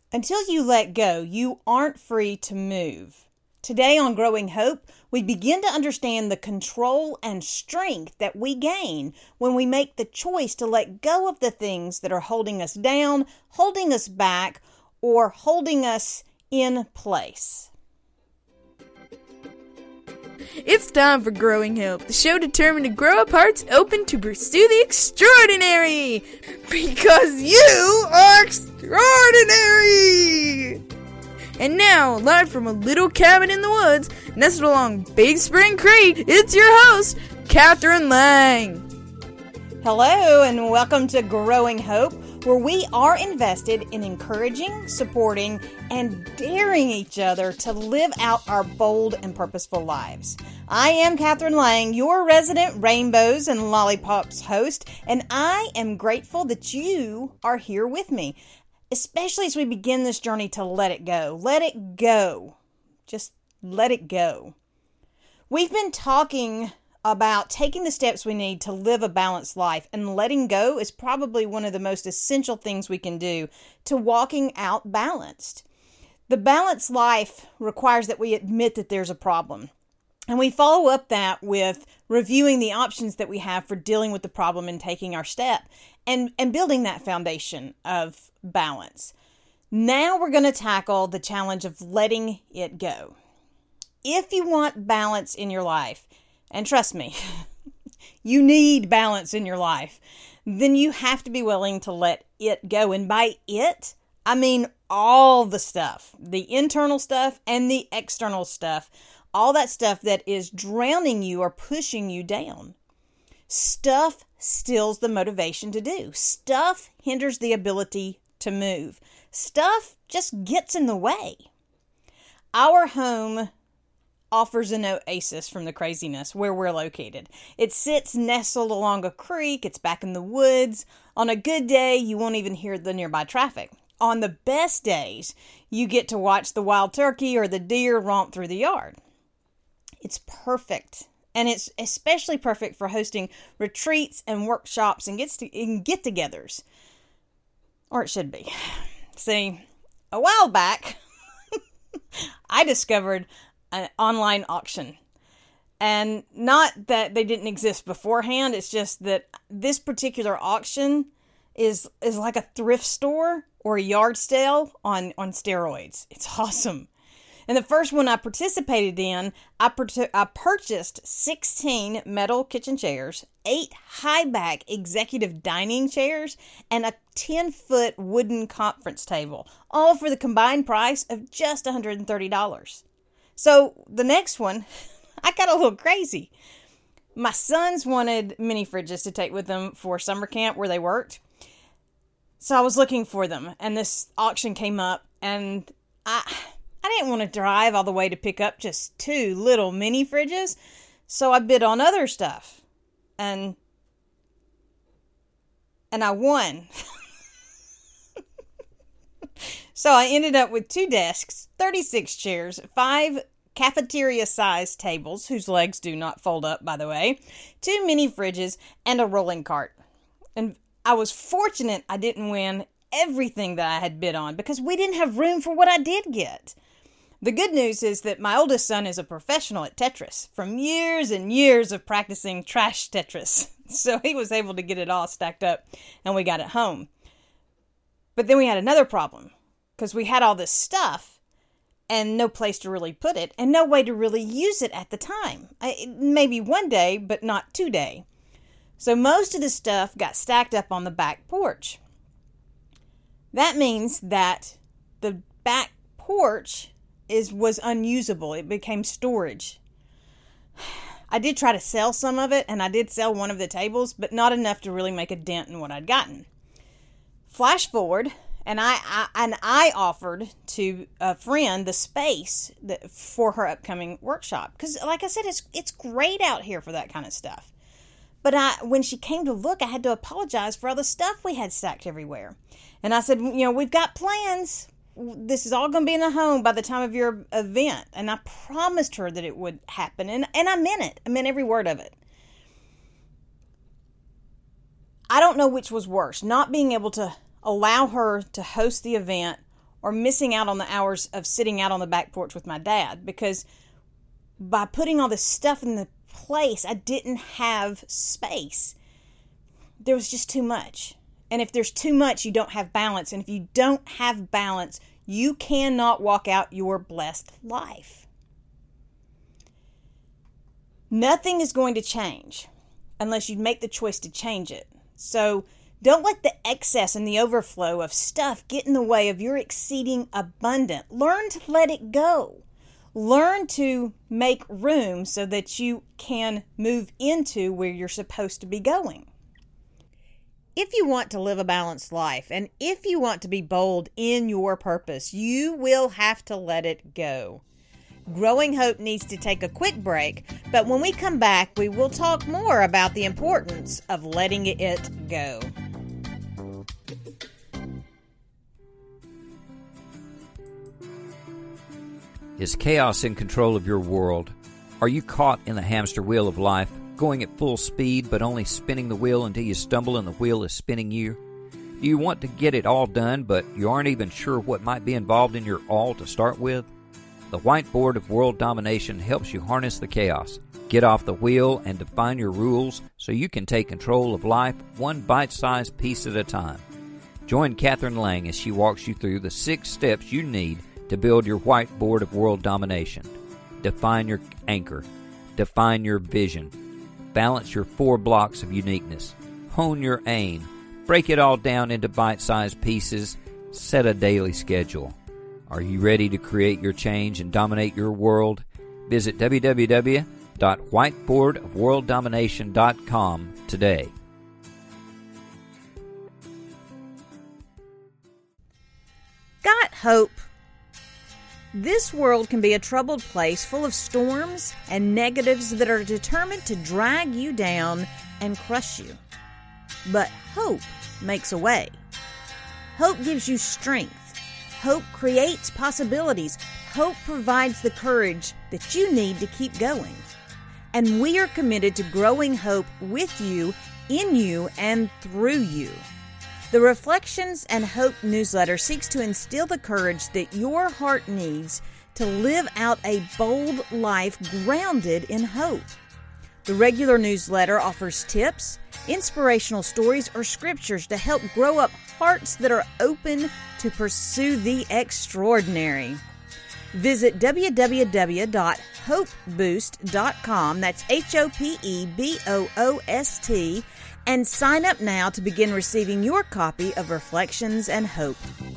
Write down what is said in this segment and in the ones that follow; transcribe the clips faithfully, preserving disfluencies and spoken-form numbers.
Until you let go, you aren't free to move. Today on Growing Hope, we begin to understand the control and strength that we gain when we make the choice to let go of the things that are holding us down, holding us back, or holding us in place. It's time for Growing Hope, the show determined to grow up hearts open to pursue the extraordinary. Because you are extraordinary! And now, live from a little cabin in the woods, nestled along Big Spring Creek, it's your host, Catherine Lang. Hello, and welcome to Growing Hope, where we are invested in encouraging, supporting, and daring each other to live out our bold and purposeful lives. I am Catherine Lang, your resident Rainbows and Lollipops host, and I am grateful that you are here with me, especially as we begin this journey to let it go. Let it go. Just let it go. We've been talking about taking the steps we need to live a balanced life, and letting go is probably one of the most essential things we can do to walking out balanced. The balanced life requires that we admit that there's a problem, and we follow up that with reviewing the options that we have for dealing with the problem and taking our step and, and building that foundation of balance. Now we're going to tackle the challenge of letting it go. If you want balance in your life, and trust me, you need balance in your life, then you have to be willing to let it go. And by it, I mean all the stuff, the internal stuff and the external stuff, all that stuff that is drowning you or pushing you down. Stuff steals the motivation to do. Stuff hinders the ability to move. Stuff just gets in the way. Our home offers an oasis from the craziness where we're located. It sits nestled along a creek. It's back in the woods. On a good day, you won't even hear the nearby traffic. On the best days, you get to watch the wild turkey or the deer romp through the yard. It's perfect. And it's especially perfect for hosting retreats and workshops and gets to, and get-togethers. Or it should be. See, a while back, I discovered an online auction. And not that they didn't exist beforehand, it's just that this particular auction is is like a thrift store or a yard sale on, on steroids. It's awesome. And the first one I participated in, I, per- I purchased sixteen metal kitchen chairs, eight high-back executive dining chairs, and a ten-foot wooden conference table, all for the combined price of just one hundred thirty dollars. So the next one, I got a little crazy. My sons wanted mini fridges to take with them for summer camp where they worked. So I was looking for them, and this auction came up, and I I didn't want to drive all the way to pick up just two little mini fridges. So I bid on other stuff. And and I won. So I ended up with two desks, thirty-six chairs, five cafeteria-sized tables, whose legs do not fold up, by the way, two mini fridges, and a rolling cart. And I was fortunate I didn't win everything that I had bid on, because we didn't have room for what I did get. The good news is that my oldest son is a professional at Tetris, from years and years of practicing trash Tetris. So he was able to get it all stacked up, and we got it home. But then we had another problem, because we had all this stuff and no place to really put it and no way to really use it at the time. I, maybe one day, but not today. So most of the stuff got stacked up on the back porch. That means that the back porch is was unusable. It became storage. I did try to sell some of it, and I did sell one of the tables, but not enough to really make a dent in what I'd gotten. Flash forward, and I, I and I offered to a friend the space that, for her upcoming workshop, because, like I said, it's it's great out here for that kind of stuff. But I, when she came to look, I had to apologize for all the stuff we had stacked everywhere. And I said, you know, we've got plans. This is all going to be in the home by the time of your event. And I promised her that it would happen. And, and I meant it. I meant every word of it. I don't know which was worse, not being able to allow her to host the event or missing out on the hours of sitting out on the back porch with my dad, because by putting all this stuff in the place, I didn't have space. There was just too much. And if there's too much, you don't have balance. And if you don't have balance, you cannot walk out your blessed life. Nothing is going to change unless you make the choice to change it. So don't let the excess and the overflow of stuff get in the way of your exceeding abundant. Learn to let it go. Learn to make room so that you can move into where you're supposed to be going. If you want to live a balanced life, and if you want to be bold in your purpose, you will have to let it go. Growing Hope needs to take a quick break, but when we come back, we will talk more about the importance of letting it go. Is chaos in control of your world? Are you caught in the hamster wheel of life, going at full speed but only spinning the wheel until you stumble and the wheel is spinning you? Do you want to get it all done, but you aren't even sure what might be involved in your all to start with? The Whiteboard of World Domination helps you harness the chaos, get off the wheel, and define your rules so you can take control of life one bite-sized piece at a time. Join Catherine Lang as she walks you through the six steps you need to build your Whiteboard of World Domination. Define your anchor. Define your vision. Balance your four blocks of uniqueness. Hone your aim. Break it all down into bite-sized pieces. Set a daily schedule. Are you ready to create your change and dominate your world? Visit w w w dot whiteboard of world domination dot com today. Got hope? This world can be a troubled place full of storms and negatives that are determined to drag you down and crush you. But hope makes a way. Hope gives you strength. Hope creates possibilities. Hope provides the courage that you need to keep going. And we are committed to growing hope with you, in you, and through you. The Reflections and Hope newsletter seeks to instill the courage that your heart needs to live out a bold life grounded in hope. The regular newsletter offers tips, inspirational stories, or scriptures to help grow up hearts that are open to pursue the extraordinary. Visit w w w dot hope boost dot com, that's H O P E B O O S T, and sign up now to begin receiving your copy of Reflections and Hope.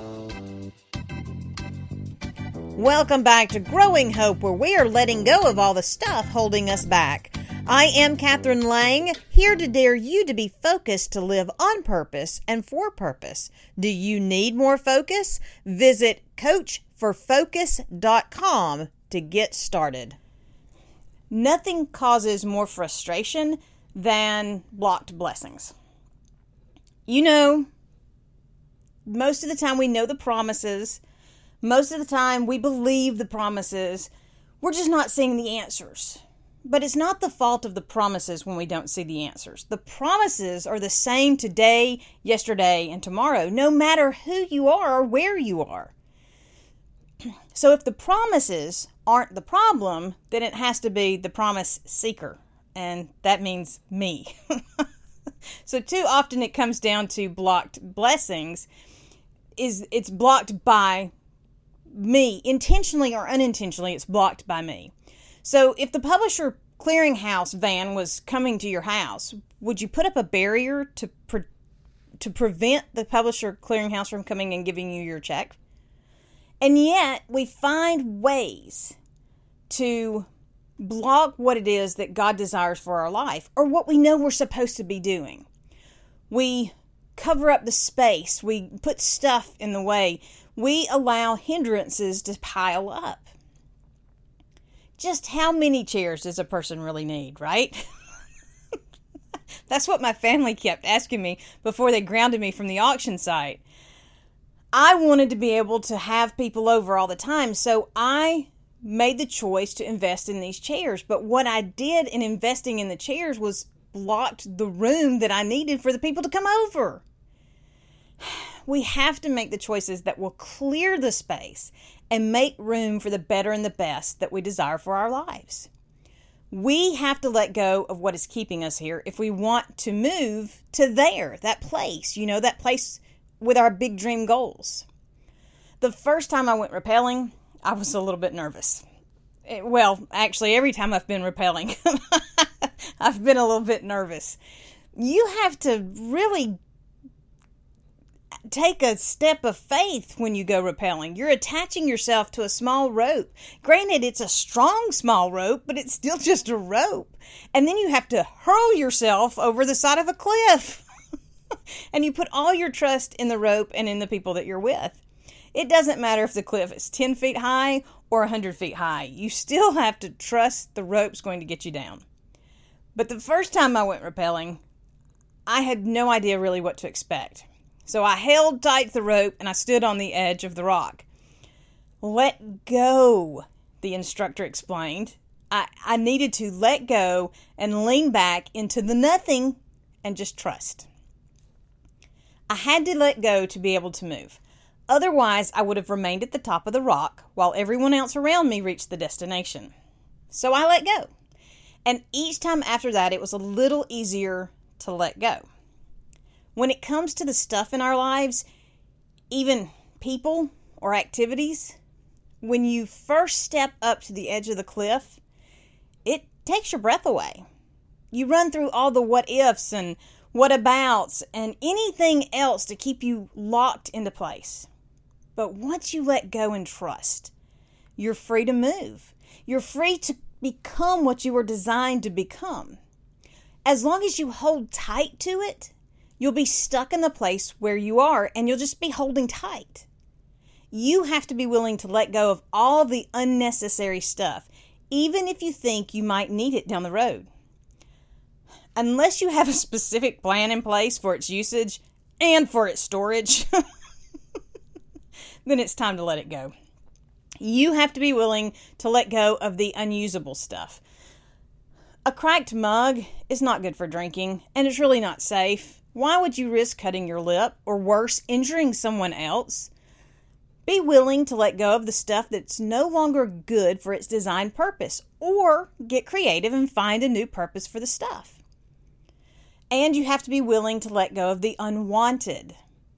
Welcome back to Growing Hope, where we are letting go of all the stuff holding us back. I am Catherine Lang, here to dare you to be focused to live on purpose and for purpose. Do you need more focus? Visit coach for focus dot com to get started. Nothing causes more frustration than blocked blessings. You know, most of the time we know the promises. Most of the time we believe the promises. We're just not seeing the answers. But it's not the fault of the promises when we don't see the answers. The promises are the same today, yesterday, and tomorrow, no matter who you are or where you are. So if the promises aren't the problem, then it has to be the promise seeker. And that means me. So too often it comes down to blocked blessings. Is it's blocked by me. Intentionally or unintentionally, it's blocked by me. So if the publisher clearinghouse van was coming to your house, would you put up a barrier to pre- to prevent the publisher clearinghouse from coming and giving you your check? And yet we find ways to block what it is that God desires for our life, or what we know we're supposed to be doing. We cover up the space. We put stuff in the way. We allow hindrances to pile up. Just how many chairs does a person really need, right? That's what my family kept asking me before they grounded me from the auction site. I wanted to be able to have people over all the time, so I made the choice to invest in these chairs. But what I did in investing in the chairs was blocked the room that I needed for the people to come over. we have to make the choices that will clear the space and make room for the better and the best that we desire for our lives. We have to let go of what is keeping us here if we want to move to there, that place, you know, that place with our big dream goals. The first time I went rappelling, I was a little bit nervous. It, well, actually, every time I've been rappelling, I've been a little bit nervous. You have to really take a step of faith when you go rappelling. You're attaching yourself to a small rope. Granted, it's a strong small rope, but it's still just a rope. And then you have to hurl yourself over the side of a cliff. And you put all your trust in the rope and in the people that you're with. It doesn't matter if the cliff is ten feet high or one hundred feet high. You still have to trust the rope's going to get you down. But the first time I went rappelling, I had no idea really what to expect. So I held tight to the rope and I stood on the edge of the rock. Let go, the instructor explained. I, I needed to let go and lean back into the nothing and just trust. I had to let go to be able to move. Otherwise, I would have remained at the top of the rock while everyone else around me reached the destination. So I let go. And each time after that, it was a little easier to let go. When it comes to the stuff in our lives, even people or activities, when you first step up to the edge of the cliff, it takes your breath away. You run through all the what ifs and what abouts and anything else to keep you locked into place. But once you let go and trust, you're free to move. You're free to become what you were designed to become. As long as you hold tight to it, you'll be stuck in the place where you are and you'll just be holding tight. You have to be willing to let go of all the unnecessary stuff, even if you think you might need it down the road. Unless you have a specific plan in place for its usage and for its storage, then it's time to let it go. You have to be willing to let go of the unusable stuff. A cracked mug is not good for drinking, and it's really not safe. Why would you risk cutting your lip, or worse, injuring someone else? Be willing to let go of the stuff that's no longer good for its designed purpose, or get creative and find a new purpose for the stuff. And you have to be willing to let go of the unwanted.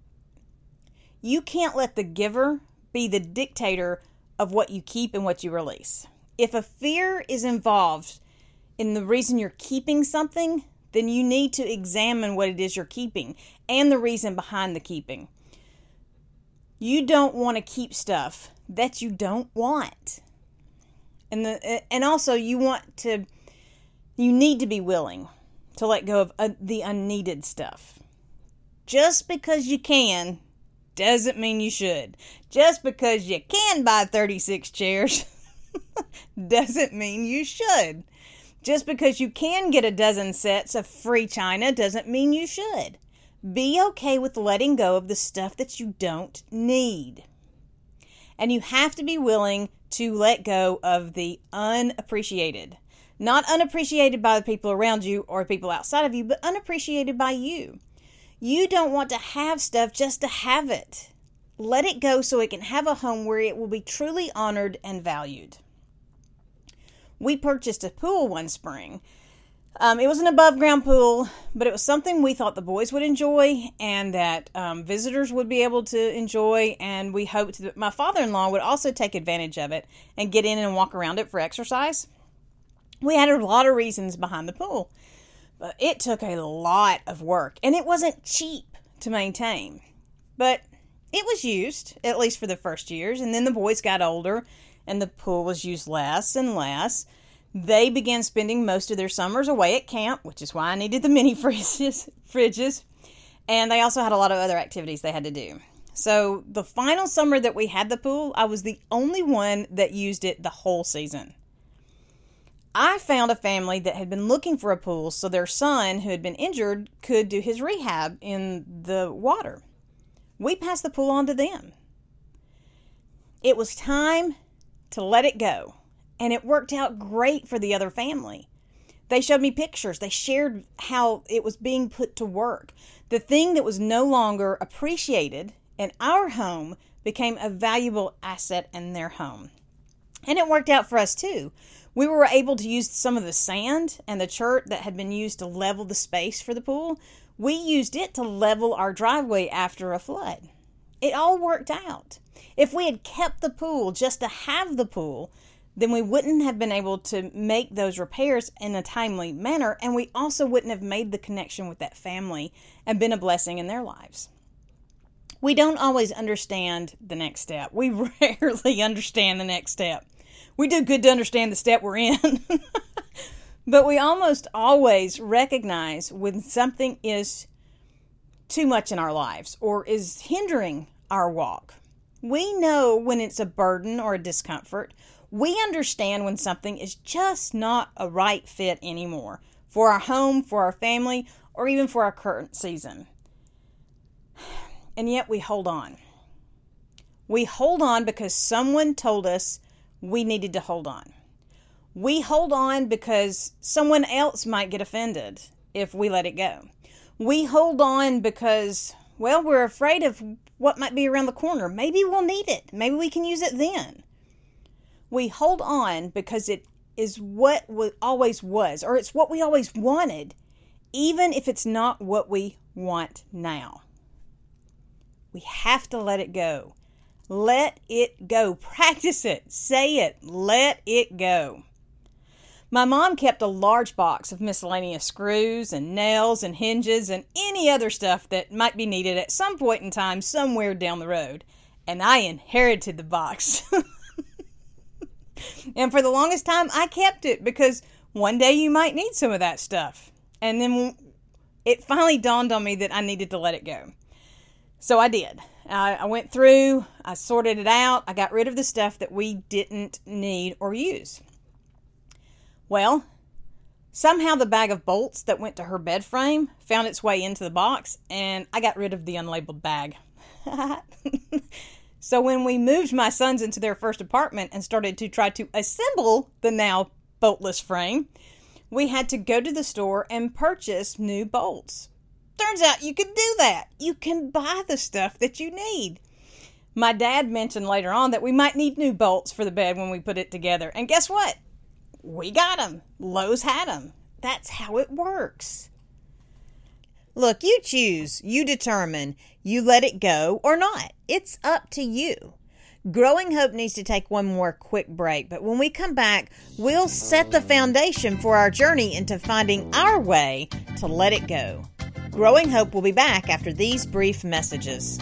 You can't let the giver be the dictator of what you keep and what you release. If a fear is involved in the reason you're keeping something, then you need to examine what it is you're keeping and the reason behind the keeping. You don't want to keep stuff that you don't want. And the and also you want to you need to be willing to let go of uh, the unneeded stuff. Just because you can doesn't mean you should. Just because you can buy thirty-six chairs doesn't mean you should. Just because you can get a dozen sets of free china doesn't mean you should. Be okay with letting go of the stuff that you don't need. And you have to be willing to let go of the unappreciated. Not unappreciated by the people around you or people outside of you, but unappreciated by you. You don't want to have stuff just to have it. Let it go so it can have a home where it will be truly honored and valued. We purchased a pool one spring. Um, it was an above-ground pool, but it was something we thought the boys would enjoy and that um, visitors would be able to enjoy, and we hoped that my father-in-law would also take advantage of it and get in and walk around it for exercise. We had a lot of reasons behind the pool, but it took a lot of work, and it wasn't cheap to maintain. But it was used, at least for the first years, and then the boys got older, and the pool was used less and less. They began spending most of their summers away at camp, which is why I needed the mini fridges, fridges. And they also had a lot of other activities they had to do. So the final summer that we had the pool, I was the only one that used it the whole season. I found a family that had been looking for a pool so their son, who had been injured, could do his rehab in the water. We passed the pool on to them. It was time to let it go. And it worked out great for the other family. They showed me pictures. They shared how it was being put to work. The thing that was no longer appreciated in our home became a valuable asset in their home. And it worked out for us too. We were able to use some of the sand and the chert that had been used to level the space for the pool. We used it to level our driveway after a flood. It all worked out. If we had kept the pool just to have the pool, then we wouldn't have been able to make those repairs in a timely manner, and we also wouldn't have made the connection with that family and been a blessing in their lives. We don't always understand the next step. We rarely understand the next step. We do good to understand the step we're in. But we almost always recognize when something is too much in our lives or is hindering our walk. We know when it's a burden or a discomfort. We understand when something is just not a right fit anymore for our home, for our family, or even for our current season. And yet we hold on. We hold on because someone told us we needed to hold on. We hold on because someone else might get offended if we let it go. We hold on because, well, we're afraid of what might be around the corner. Maybe we'll need it. Maybe we can use it then. We hold on because it is what always was, or it's what we always wanted, even if it's not what we want now. We have to let it go. Let it go. Practice it. Say it. Let it go. My mom kept a large box of miscellaneous screws and nails and hinges and any other stuff that might be needed at some point in time somewhere down the road. And I inherited the box. And for the longest time, I kept it because one day you might need some of that stuff. And then it finally dawned on me that I needed to let it go. So I did. I, I went through, I sorted it out, I got rid of the stuff that we didn't need or use. Well, somehow the bag of bolts that went to her bed frame found its way into the box, and I got rid of the unlabeled bag. So when we moved my sons into their first apartment and started to try to assemble the now boltless frame, we had to go to the store and purchase new bolts. Turns out you can do that. You can buy the stuff that you need. My dad mentioned later on that we might need new bolts for the bed when we put it together. And guess what? We got them. Lowe's had them. That's how it works. Look, you choose. You determine. You let it go or not. It's up to you. Growing Hope needs to take one more quick break, but when we come back, we'll set the foundation for our journey into finding our way to let it go. Growing Hope will be back after these brief messages.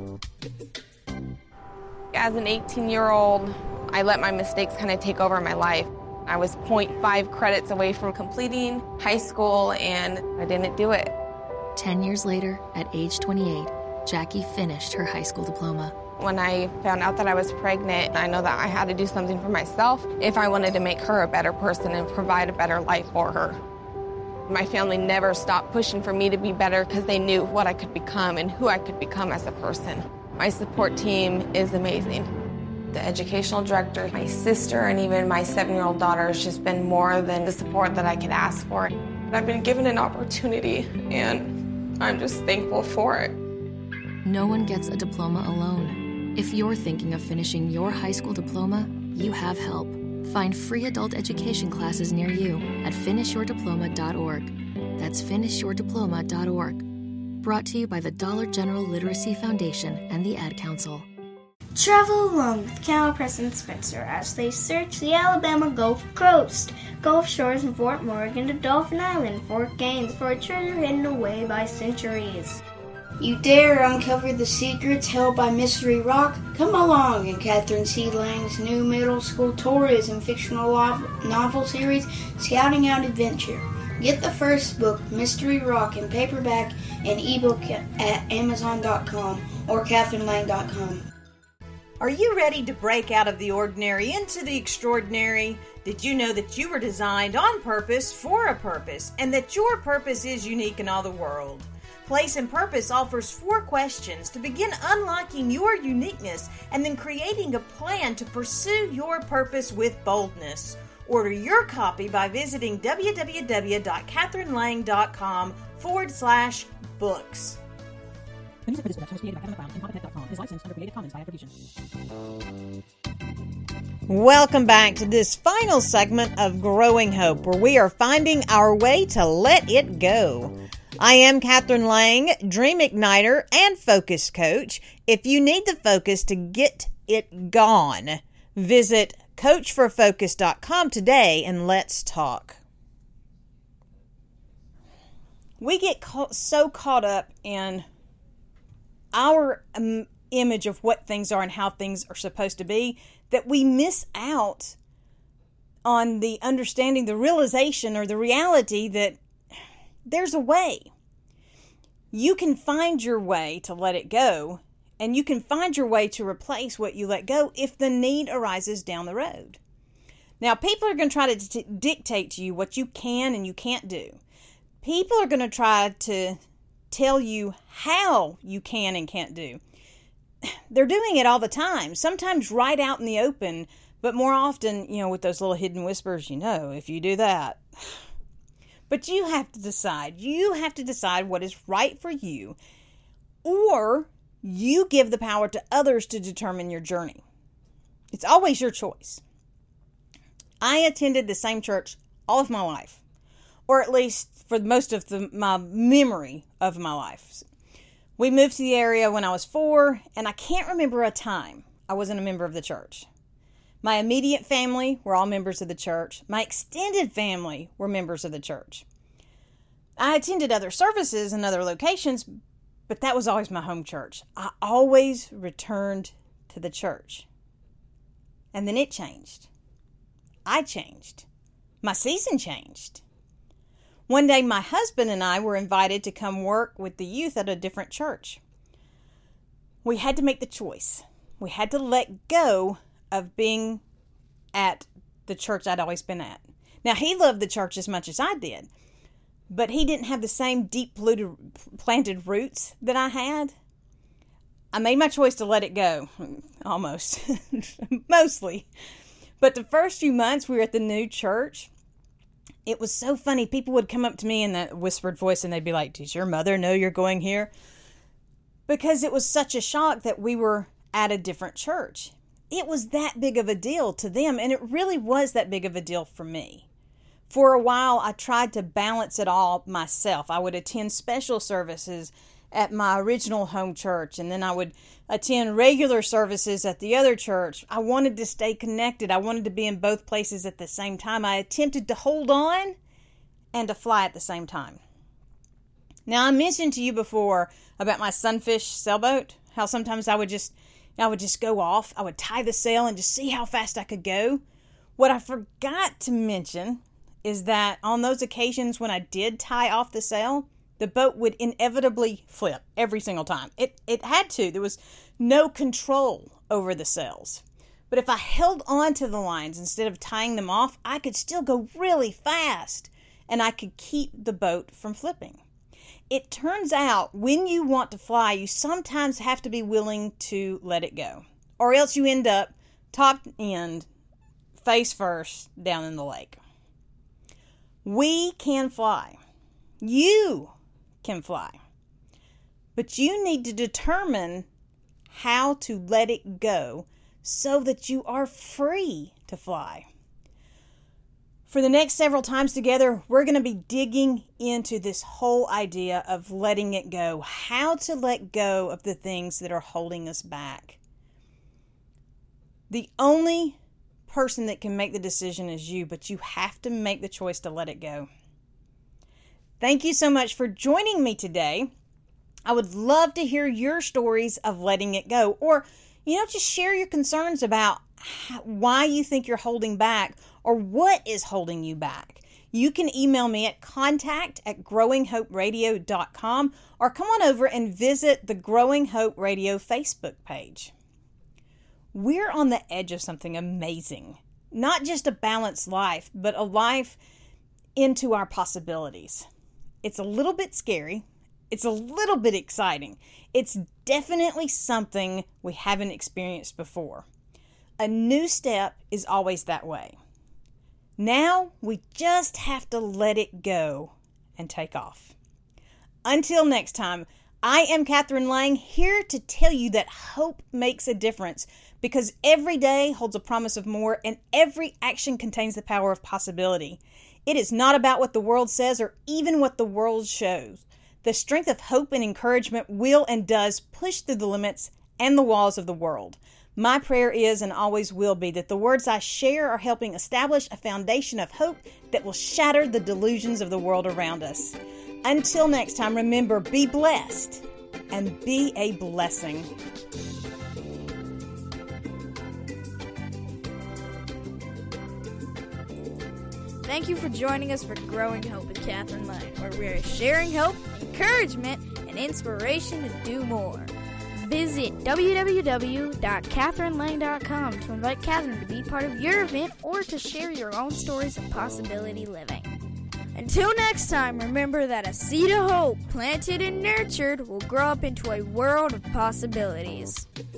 As an eighteen-year-old, I let my mistakes kind of take over my life. I was zero point five credits away from completing high school, and I didn't do it. Ten years later, at age twenty-eight, Jackie finished her high school diploma. When I found out that I was pregnant, I know that I had to do something for myself if I wanted to make her a better person and provide a better life for her. My family never stopped pushing for me to be better because they knew what I could become and who I could become as a person. My support team is amazing. The educational director, my sister, and even my seven-year-old daughter has just been more than the support that I could ask for. I've been given an opportunity, and I'm just thankful for it. No one gets a diploma alone. If you're thinking of finishing your high school diploma, you have help. Find free adult education classes near you at finish your diploma dot org. That's finish your diploma dot org. Brought to you by the Dollar General Literacy Foundation and the Ad Council. Travel along with Cal, Press, and Spencer as they search the Alabama Gulf Coast, Gulf Shores, and Fort Morgan to Dolphin Island, Fort Gaines, for a treasure hidden away by centuries. You dare uncover the secrets held by Mystery Rock? Come along in Catherine C. Lang's new middle school tourism fictional novel series, Scouting Out Adventure. Get the first book, Mystery Rock, in paperback and ebook at amazon dot com or catherine lang dot com. Are you ready to break out of the ordinary into the extraordinary? Did you know that you were designed on purpose for a purpose, and that your purpose is unique in all the world? Place and Purpose offers four questions to begin unlocking your uniqueness and then creating a plan to pursue your purpose with boldness. Order your copy by visiting www.catherinelang.com forward slash books. The music for this production was created by Kevin McLeod and Papa Pet dot com. It is licensed under Creative Commons by attribution. Welcome back to this final segment of Growing Hope, where we are finding our way to let it go. I am Catherine Lang, Dream Igniter and Focus Coach. If you need the focus to get it gone, visit coach for focus dot com today and let's talk. We get ca- so caught up in our um, image of what things are and how things are supposed to be that we miss out on the understanding, the realization, or the reality that there's a way. You can find your way to let it go, and you can find your way to replace what you let go if the need arises down the road. Now, people are going to try to t- dictate to you what you can and you can't do. People are going to try to tell you how you can and can't do. They're doing it all the time, sometimes right out in the open, but more often, you know, with those little hidden whispers, you know, if you do that. But you have to decide. You have to decide what is right for you, or you give the power to others to determine your journey. It's always your choice. I attended the same church all of my life, or at least for most of the, my memory of my life. We moved to the area when I was four, and I can't remember a time I wasn't a member of the church. My immediate family were all members of the church. My extended family were members of the church. I attended other services in other locations, but that was always my home church. I always returned to the church. And then it changed. I changed. My season changed. One day, my husband and I were invited to come work with the youth at a different church. We had to make the choice. We had to let go of being at the church I'd always been at. Now, he loved the church as much as I did, but he didn't have the same deep planted roots that I had. I made my choice to let it go, almost, mostly. But the first few months we were at the new church, it was so funny. People would come up to me in that whispered voice and they'd be like, "Does your mother know you're going here?" Because it was such a shock that we were at a different church. It was that big of a deal to them, and it really was that big of a deal for me. For a while, I tried to balance it all myself. I would attend special services at my original home church, and then I would attend regular services at the other church. I wanted to stay connected. I wanted to be in both places at the same time. I attempted to hold on and to fly at the same time. Now, I mentioned to you before about my sunfish sailboat, how sometimes I would just I would just go off. I would tie the sail and just see how fast I could go. What I forgot to mention is that on those occasions when I did tie off the sail, the boat would inevitably flip every single time. It it had to. There was no control over the sails. But if I held on to the lines instead of tying them off, I could still go really fast, and I could keep the boat from flipping. It turns out when you want to fly, you sometimes have to be willing to let it go, or else you end up top end, face first, down in the lake. We can fly. You can fly. But you need to determine how to let it go so that you are free to fly. For the next several times together, we're going to be digging into this whole idea of letting it go, how to let go of the things that are holding us back. The only person that can make the decision is you, but you have to make the choice to let it go. Thank you so much for joining me today. I would love to hear your stories of letting it go, or, you know, just share your concerns about how, why you think you're holding back, or what is holding you back. You can email me at contact at growing hope radio dot com, or come on over and visit the Growing Hope Radio Facebook page. We're on the edge of something amazing. Not just a balanced life, but a life into our possibilities. It's a little bit scary. It's a little bit exciting. It's definitely something we haven't experienced before. A new step is always that way. Now we just have to let it go and take off. Until next time, I am Catherine Lang, here to tell you that hope makes a difference because every day holds a promise of more and every action contains the power of possibility. It is not about what the world says or even what the world shows. The strength of hope and encouragement will and does push through the limits and the walls of the world. My prayer is and always will be that the words I share are helping establish a foundation of hope that will shatter the delusions of the world around us. Until next time, remember, be blessed and be a blessing. Thank you for joining us for Growing Hope with Catherine Lang, where we are sharing hope, encouragement, and inspiration to do more. Visit w w w dot catherine lang dot com to invite Catherine to be part of your event or to share your own stories of possibility living. Until next time, remember that a seed of hope planted and nurtured will grow up into a world of possibilities.